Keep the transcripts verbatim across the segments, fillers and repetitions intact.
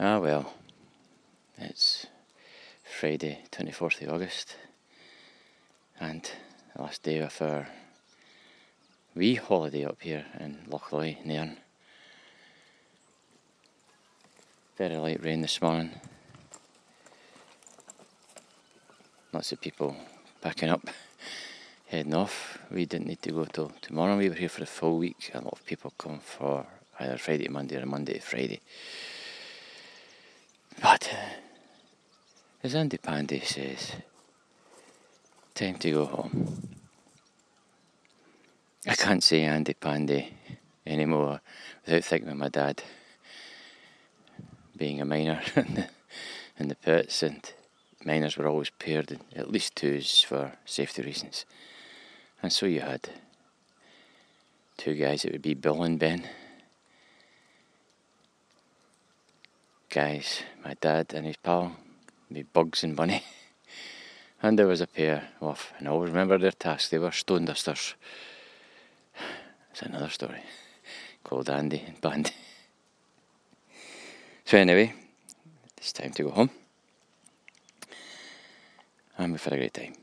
Ah well, it's Friday, twenty-fourth of August, and the last day of our wee holiday up here in Lochloy, Nairn. Very light rain this morning. Lots of people packing up, heading off. We didn't need to go till tomorrow. We were here for a full week. A lot of people come for either Friday to Monday or Monday to Friday. But, uh, as Andy Pandy says, time to go home. I can't say Andy Pandy anymore without thinking of my dad being a miner in the, in the pits, and miners were always paired in at least twos for safety reasons. And so you had two guys, it would be Bill and Ben. Guys, my dad and his pal, be Bugs and Bunny. And there was a pair of, and I always remember their task, they were stone dusters. It's another story, called Andy and Bandy. So anyway, it's time to go home. And we've had a great time.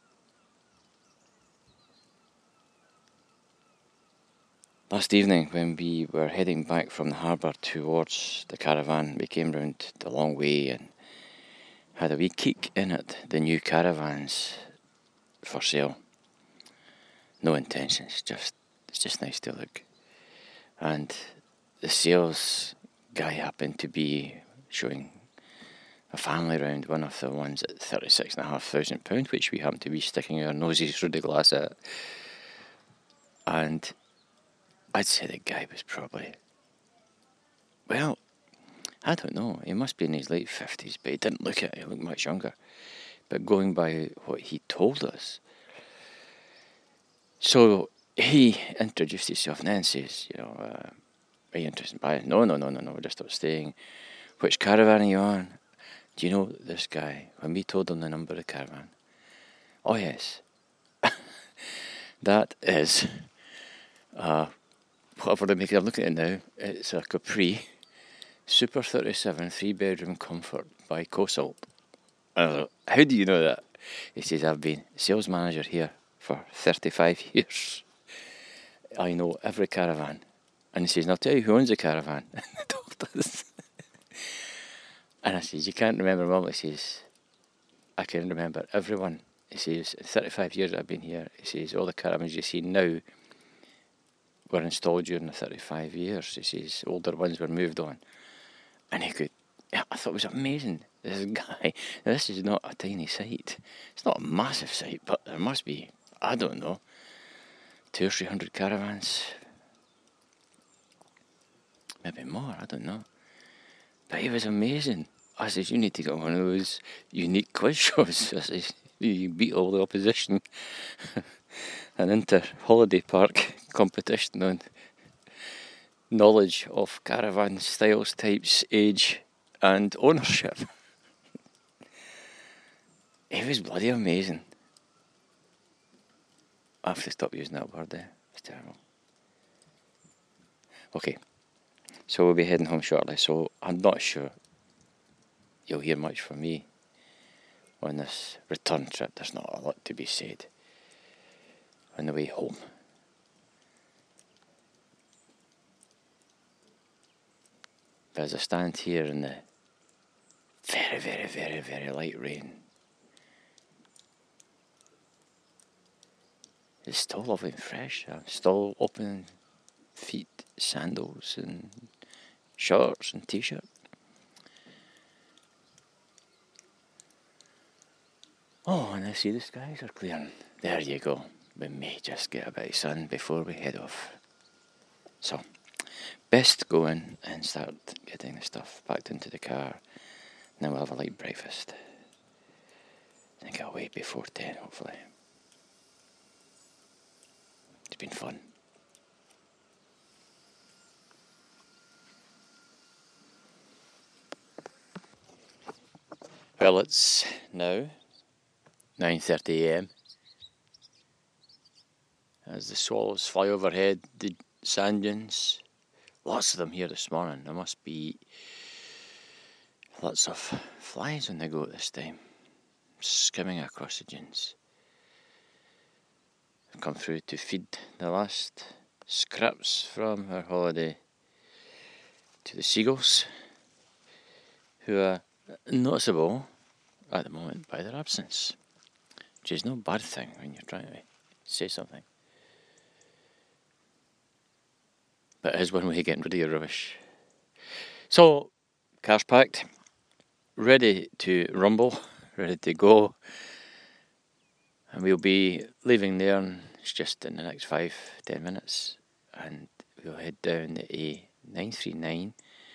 Last evening, when we were heading back from the harbour towards the caravan, we came round the long way and had a wee keek in at the new caravans for sale. No intentions, just it's just nice to look. And the sales guy happened to be showing a family round one of the ones at thirty-six and a half thousand pounds, which we happened to be sticking our noses through the glass at. And I'd say the guy was probably, well, I don't know, he must be in his late fifties, but he didn't look it, he looked much younger. But going by what he told us, so he introduced himself and then says, you know, uh, are you interested in buying? No, no, no, no, no, we're just about staying. Which caravan are you on? Do you know this guy? When we told him the number of the caravan, oh yes, that is, uh, whatever they make it, I'm looking at it now, it's a Capri Super thirty-seven three bedroom comfort by Cosalt. I was like, how do you know that? He says, I've been sales manager here for thirty-five years. I know every caravan. And he says, and I'll tell you who owns the caravan. And he told us. And I says, you can't remember them all. He says, I can remember everyone. He says, in thirty-five years I've been here, he says, all the caravans you see now were installed during the thirty-five years. He says, older ones were moved on. And he could, I thought it was amazing. This guy, this is not a tiny site. It's not a massive site, but there must be, I don't know, two or three hundred caravans. Maybe more, I don't know. But he was amazing. I says, you need to get one of those unique quiz shows. I says, you beat all the opposition. An inter-holiday park competition on knowledge of caravan styles, types, age and ownership. It was bloody amazing. I have to stop using that word there. It's terrible. Okay, so we'll be heading home shortly, so I'm not sure you'll hear much from me on this return trip. There's not a lot to be said on the way home. But as I stand here in the very, very, very, very light rain, it's still lovely and fresh. I'm still opening feet, sandals and shorts and t-shirt. Oh, and I see the skies are clearing. There you go. We may just get a bit of sun before we head off. So, best go in and start getting the stuff packed into the car. Then we'll have a light breakfast. And get away before ten, hopefully. It's been fun. Well, it's now nine thirty a m as the swallows fly overhead the sand dunes. Lots of them here this morning. There must be Lots of flies on the go at this time, skimming across the dunes. I've come through to feed the last scraps from our holiday to the seagulls, who are noticeable at the moment by their absence, which is no bad thing when you're trying to say something. But it is one way of getting rid of your rubbish. So, car's packed, ready to rumble, ready to go. And we'll be leaving there, and it's just in the next five, ten minutes. And we'll head down the A nine three nine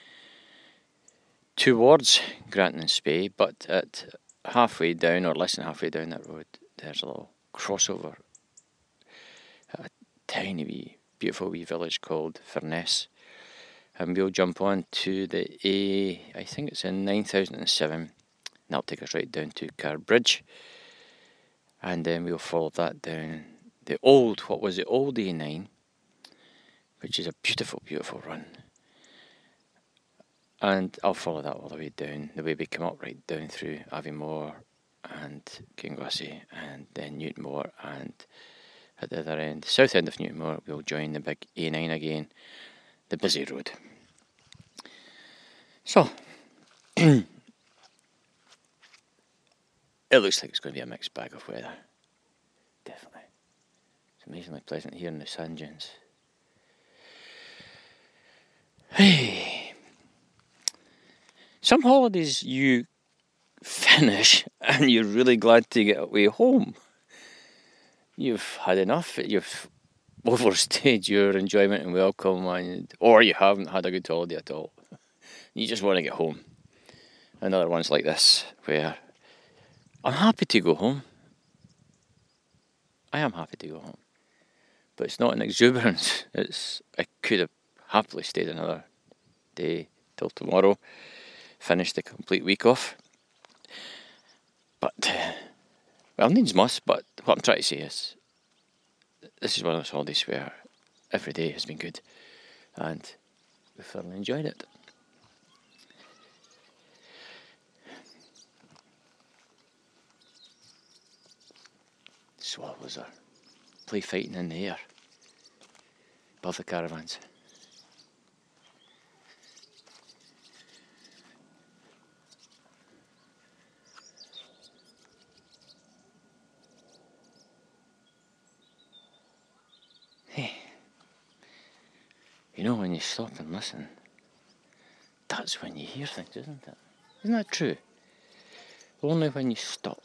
towards Granton-on-Spey, but at halfway down, or less than halfway down that road, there's a little crossover at a tiny wee, beautiful wee village called Furness. And we'll jump on to the A, I think it's in nine thousand seven, and that'll take us right down to Carbridge. And then we'll follow that down the old, what was the old A nine, which is a beautiful, beautiful run. And I'll follow that all the way down, the way we come up right down through Aviemore and Kingussie and then Newtonmore, and at the other end, south end of Newtonmore, we'll join the big A nine again, the busy road. So, it looks like it's going to be a mixed bag of weather. Definitely. It's amazingly pleasant here in the sand dunes. Hey. Some holidays you finish and you're really glad to get away home. You've had enough. You've overstayed your enjoyment and welcome, and, or you haven't had a good holiday at all. You just want to get home. Another one's like this, where I'm happy to go home. I am happy to go home. But it's not an exuberance. It's I could have happily stayed another day till tomorrow, finish the complete week off. But, uh, well, needs must, but what I'm trying to say is, this is one of those holidays where every day has been good, and we thoroughly enjoyed it. Swallows are play fighting in the air above the caravans. Hey, you know, when you stop and listen, that's when you hear things, isn't it? Isn't that true? Only when you stop,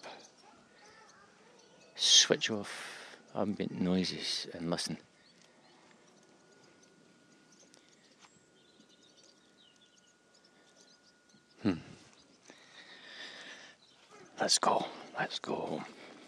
switch off ambient noises and listen. Hmm. Let's go. Let's go home.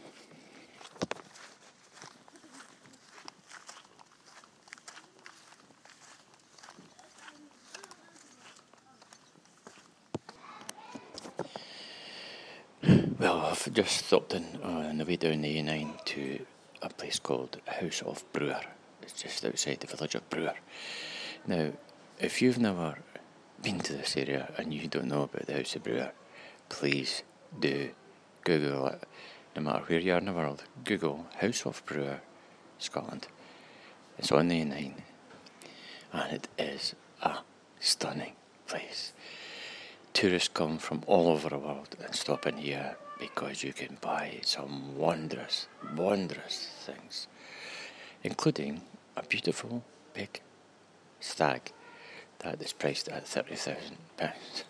Well, I've just stopped in uh, on the way down the A nine to a place called House of Brewer. It's just outside the village of Brewer. Now, if you've never been to this area and you don't know about the House of Brewer, please do Google it. No matter where you are in the world, Google House of Brewer, Scotland. It's on the A nine, and it is a stunning place. Tourists come from all over the world and stop in here because you can buy some wondrous, wondrous things, including a beautiful big stag that is priced at thirty thousand pounds.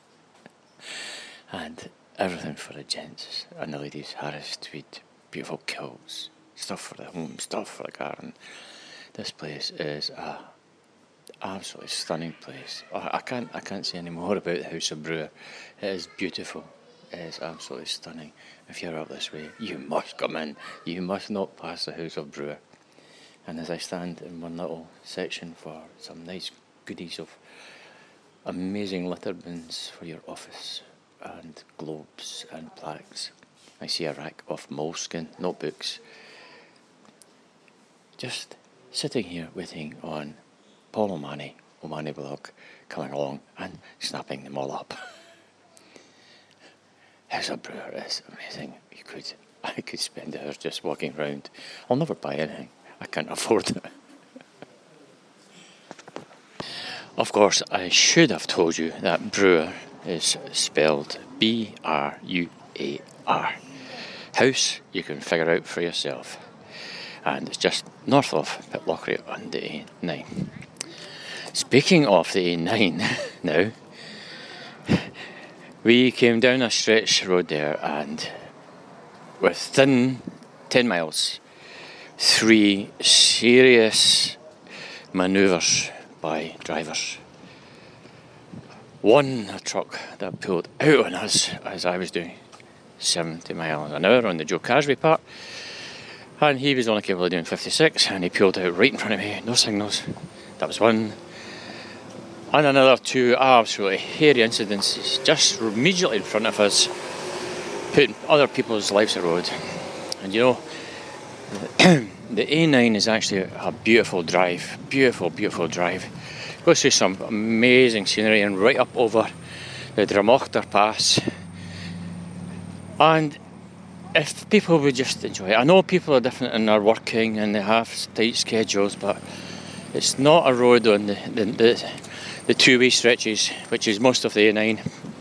And everything for the gents and the ladies, Harris tweed, beautiful kilts, stuff for the home, stuff for the garden. This place is a absolutely stunning place. Oh, I can't I can't say any more about the House of Brewer. It is beautiful. It is absolutely stunning. If you're up this way, you must come in. You must not pass the House of Brewer. And as I stand in one little section for some nice goodies of amazing litter bins for your office and globes and plaques, I see a rack of moleskin notebooks. Just sitting here waiting on Paul O'Mahony, O'Mahony Blog, coming along and snapping them all up. Howsa Brewer is amazing. You could, I could spend hours just walking around. I'll never buy anything. I can't afford it. Of course, I should have told you that Brewer is spelled B R U A R. House, you can figure out for yourself. And it's just north of Pitlochry on the A nine. Speaking of the A nine now, we came down a stretch road there, and within ten miles, three serious manoeuvres by drivers. One, a truck that pulled out on us as I was doing seventy miles an hour on the Joe Casby part, and he was only capable of doing fifty-six, and he pulled out right in front of me, no signals. That was one. And another two absolutely hairy incidences just immediately in front of us, putting other people's lives at road. And you know, the A nine is actually a beautiful drive, beautiful, beautiful drive. Goes through some amazing scenery and right up over the Dramochter Pass. And if people would just enjoy it, I know people are different in their working and they have tight schedules, but it's not a road on the, the, the the two-way stretches, which is most of the A nine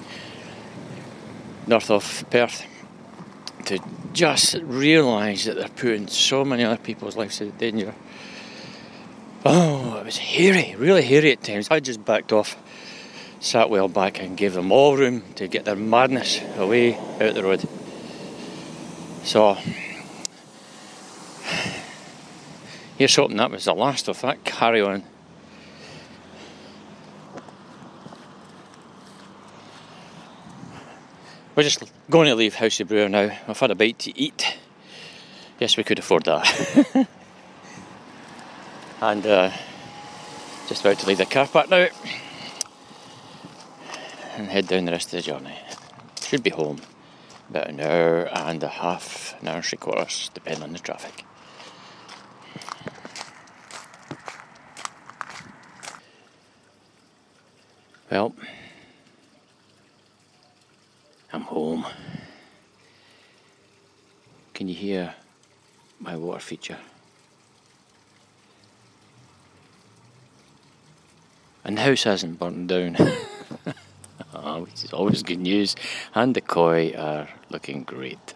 north of Perth, to just realise that they're putting so many other people's lives in danger. Oh, it was hairy, really hairy at times. I just backed off, sat well back and gave them all room to get their madness away out the road. So, here's hoping that was the last of that carry on. We're just going to leave Howsa Brewer now. I've had a bite to eat. Yes, we could afford that. and uh, just about to leave the car park now and head down the rest of the journey. Should be home about an hour and a half, an hour and three quarters, depending on the traffic. Well, I'm home. Can you hear my water feature? And the house hasn't burnt down, oh, which is always good news. And the koi are looking great.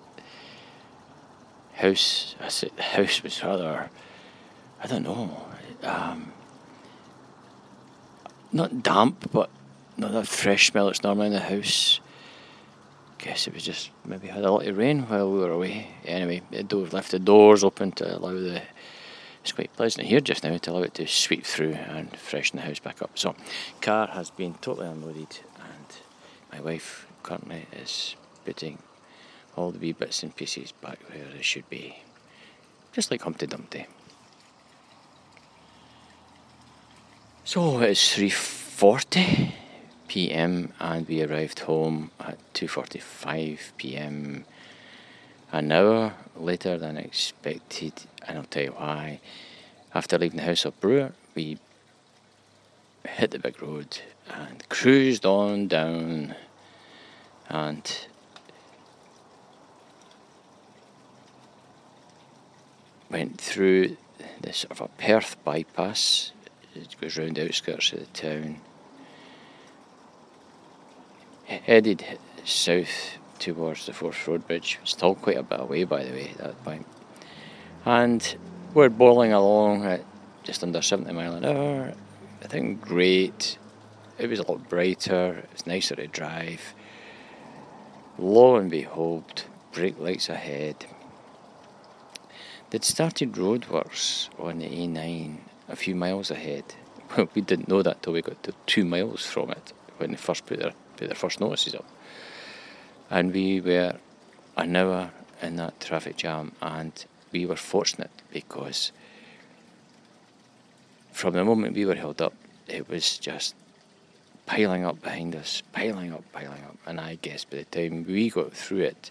House, I said, the house was rather, I don't know, um, not damp, but not that fresh smell that's normally in the house. Guess it was just maybe had a lot of rain while we were away. Anyway, the door left the doors open to allow the. It's quite pleasant here just now to allow it to sweep through and freshen the house back up. So, car has been totally unloaded, and my wife currently is putting all the wee bits and pieces back where they should be, just like Humpty Dumpty. So it's three forty p.m. and we arrived home at two forty-five p.m. an hour later than expected, and I'll tell you why. After leaving the Howsa Brewer, we hit the big road and cruised on down and went through this sort of a Perth bypass. It goes round the outskirts of the town, headed south towards the Forth Road Bridge. Still quite a bit away, by the way, at that point. And we're bowling along at just under seventy miles an hour. I think great. It was a lot brighter. It was nicer to drive. Lo and behold, brake lights ahead. They'd started roadworks on the A nine a few miles ahead. Well, we didn't know that till we got to two miles from it when they first put their, put their first notices up. And we were an hour in that traffic jam, and we were fortunate because from the moment we were held up, it was just piling up behind us, piling up, piling up. And I guess by the time we got through it,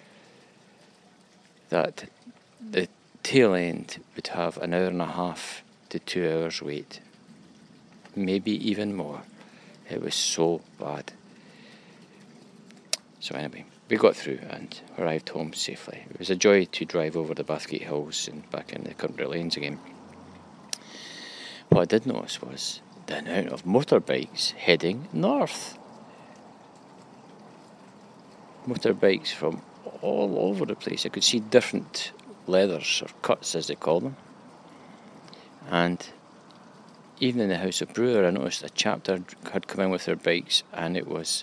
that the tail end would have an hour and a half to two hours wait, maybe even more. It was so bad. So anyway, we got through and arrived home safely. It was a joy to drive over the Bathgate Hills and back in the country lanes again. What I did notice was the amount of motorbikes heading north. Motorbikes from all over the place. I could see different leathers, or cuts as they call them. And even in the House of Brewer, I noticed a chapter had come in with their bikes, and it was,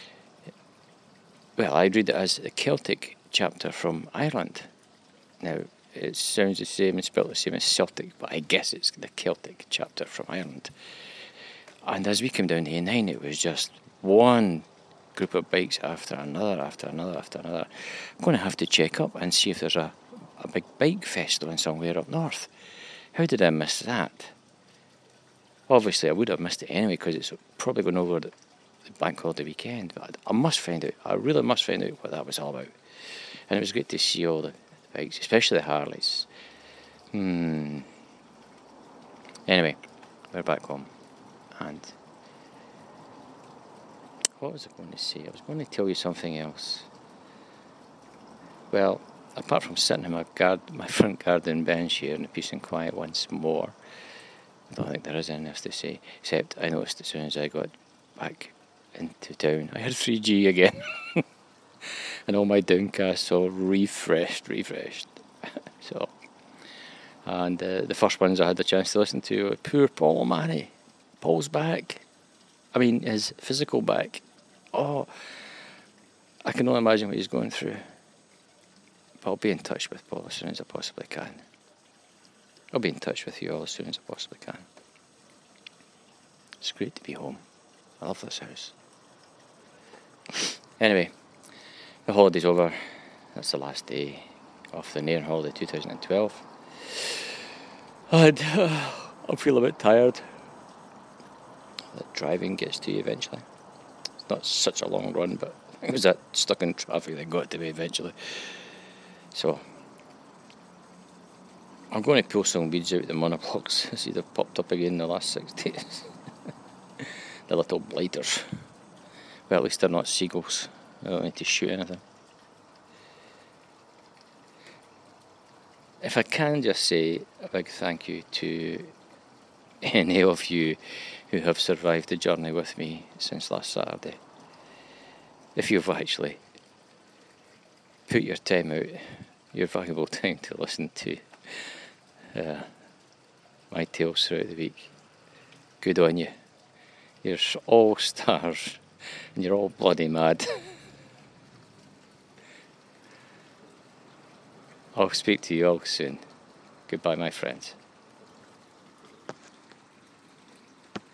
well, I read it as the Celtic chapter from Ireland. Now, it sounds the same and spelled the same as Celtic, but I guess it's the Celtic chapter from Ireland. And as we came down the A nine, it was just one group of bikes after another, after another, after another. I'm going to have to check up and see if there's a, a big bike festival somewhere up north. How did I miss that? Obviously, I would have missed it anyway, because it's probably going over the, the bank holiday weekend. But I must find out. I really must find out what that was all about. And it was great to see all the bikes, especially the Harleys. Hmm. Anyway, we're back home. And what was I going to say? I was going to tell you something else. Well, apart from sitting in my, guard, my front garden bench here in the peace and quiet once more, I don't think there is anything else to say, except I noticed as soon as I got back into town, I had three G again. And all my downcasts all refreshed, refreshed. So, and uh, the first ones I had the chance to listen to were poor Paul O'Mahony. Paul's back. I mean, his physical back. Oh, I can only imagine what he's going through. But I'll be in touch with Paul as soon as I possibly can. I'll be in touch with you all as soon as I possibly can. It's great to be home. I love this house. Anyway, the holiday's over. That's the last day of the Nairn holiday two thousand twelve. And uh, I feel a bit tired. The driving gets to you eventually. It's not such a long run, but it was that stuck in traffic that got to me eventually. So I'm going to pull some weeds out the monoblocks. I see they've popped up again in the last six days. The little blighters. Well, at least they're not seagulls. I don't need to shoot anything. If I can just say a big thank you to any of you who have survived the journey with me since last Saturday. If you've actually put your time out, your valuable time to listen to uh, my tales throughout the week, good on you. You're all stars and you're all bloody mad. I'll speak to you all soon. Goodbye, my friends.